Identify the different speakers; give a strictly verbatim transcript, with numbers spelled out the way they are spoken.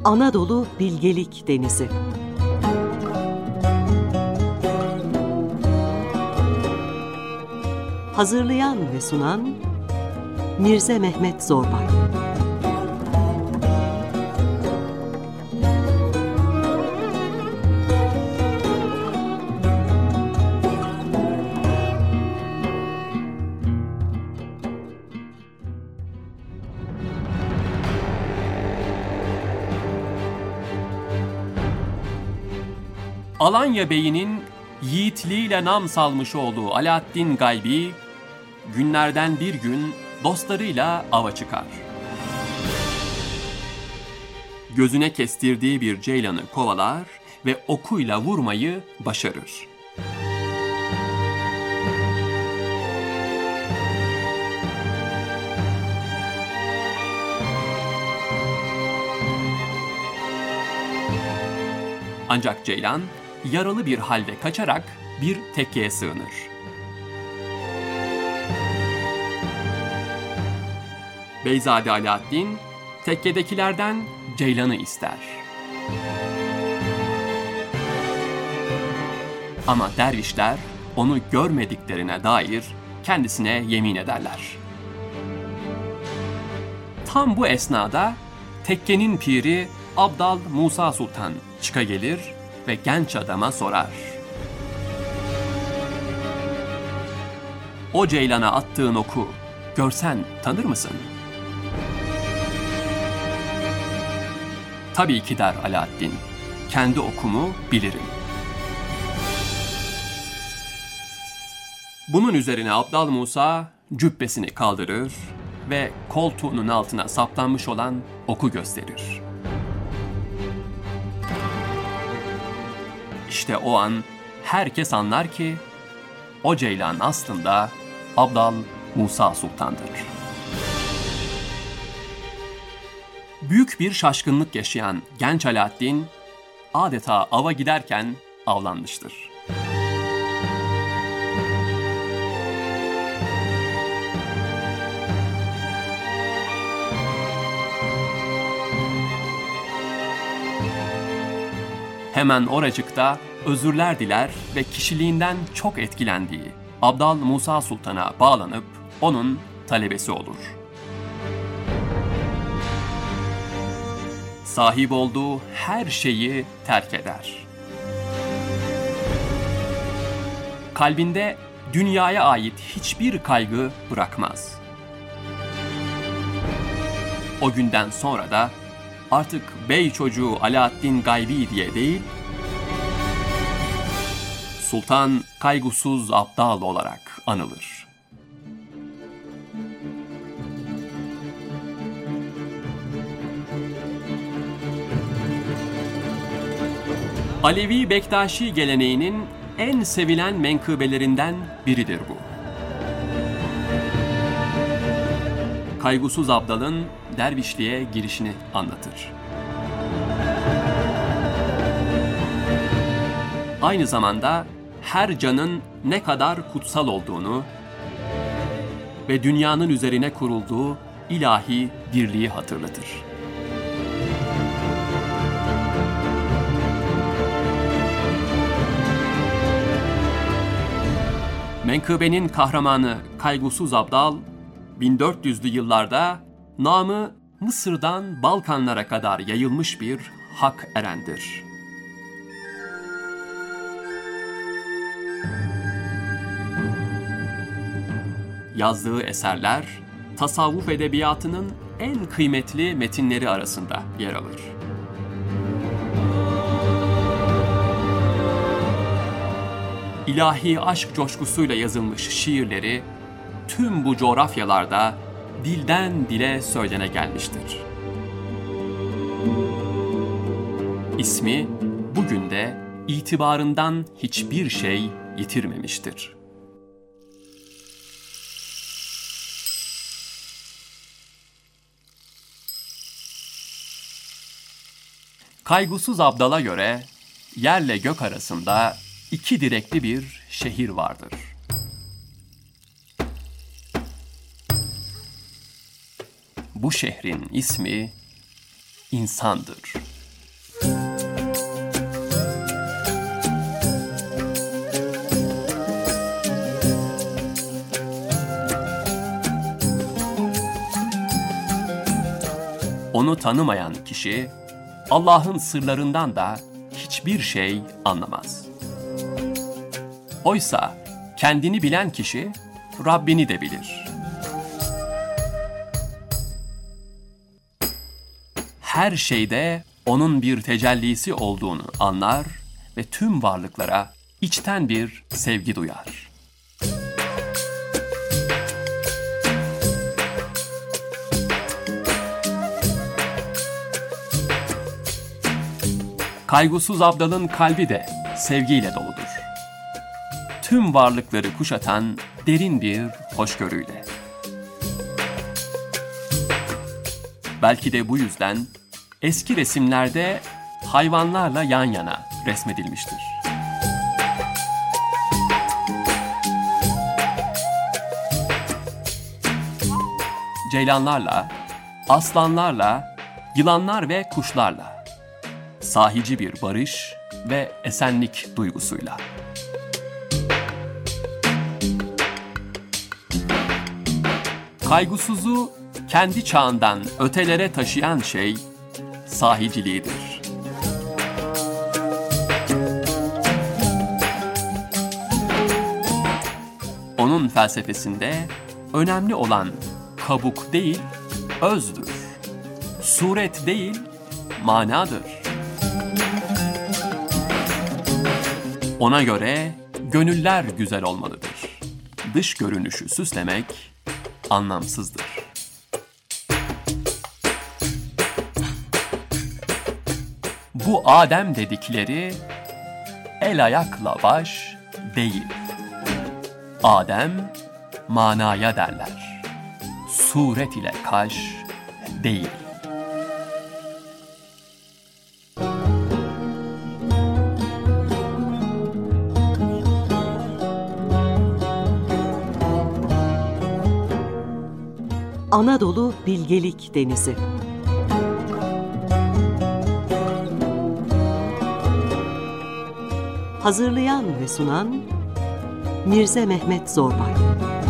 Speaker 1: Anadolu Bilgelik Denizi. Hazırlayan ve sunan Mirze Mehmet Zorbay.
Speaker 2: Alanya Bey'inin yiğitliğiyle nam salmış olduğu Alaaddin Gaybi, günlerden bir gün dostlarıyla ava çıkar. Gözüne kestirdiği bir ceylanı kovalar ve okuyla vurmayı başarır. Ancak ceylan yaralı bir halde kaçarak bir tekkeye sığınır. Beyzade Alaaddin tekkedekilerden ceylanı ister. Ama dervişler onu görmediklerine dair kendisine yemin ederler. Tam bu esnada tekkenin piri Abdal Musa Sultan çıka gelir ve genç adama sorar: "O ceylana attığın oku görsen tanır mısın?" "Tabii ki," der Alaaddin, "kendi okumu bilirim." Bunun üzerine Abdal Musa cübbesini kaldırır ve koltuğunun altına saplanmış olan oku gösterir. İşte o an herkes anlar ki o ceylan aslında Abdal Musa Sultan'dır. Büyük bir şaşkınlık yaşayan genç Alaaddin adeta ava giderken avlanmıştır. Hemen oracıkta özürler diler ve kişiliğinden çok etkilendiği Abdal Musa Sultan'a bağlanıp onun talebesi olur. Sahip olduğu her şeyi terk eder. Kalbinde dünyaya ait hiçbir kaygı bırakmaz. O günden sonra da artık bey çocuğu Alaaddin Gaybi diye değil, Sultan Kaygusuz Abdal olarak anılır. Alevi Bektaşi geleneğinin en sevilen menkıbelerinden biridir bu. Kaygusuz Abdal'ın dervişliğe girişini anlatır. Aynı zamanda her canın ne kadar kutsal olduğunu ve dünyanın üzerine kurulduğu ilahi birliği hatırlatır. Menkıbenin kahramanı Kaygusuz Abdal, bin dört yüzlü yıllarda namı Mısır'dan Balkanlara kadar yayılmış bir hak erendir. Yazdığı eserler, tasavvuf edebiyatının en kıymetli metinleri arasında yer alır. İlahi aşk coşkusuyla yazılmış şiirleri, tüm bu coğrafyalarda dilden dile söylene gelmiştir. İsmi bugün de itibarından hiçbir şey yitirmemiştir. Kaygusuz Abdal'a göre yerle gök arasında iki direkli bir şehir vardır. Bu şehrin ismi insandır. Onu tanımayan kişi, Allah'ın sırlarından da hiçbir şey anlamaz. Oysa kendini bilen kişi, Rabbini de bilir. Her şeyde onun bir tecellisi olduğunu anlar ve tüm varlıklara içten bir sevgi duyar. Kaygısız Abdal'ın kalbi de sevgiyle doludur. Tüm varlıkları kuşatan derin bir hoşgörüyle. Belki de bu yüzden eski resimlerde hayvanlarla yan yana resmedilmiştir. Ceylanlarla, aslanlarla, yılanlar ve kuşlarla, sahici bir barış ve esenlik duygusuyla. Kaygısuzu kendi çağından ötelere taşıyan şey sahiciliğidir. Onun felsefesinde önemli olan kabuk değil, özdür. Suret değil, manadır. Ona göre gönüller güzel olmalıdır. Dış görünüşü süslemek anlamsızdır. Bu Adem dedikleri el ayakla baş değil. Adem manaya derler. Suret ile kaş değil.
Speaker 1: Anadolu Bilgelik Denizi. Hazırlayan ve sunan Mirze Mehmet Zorbay.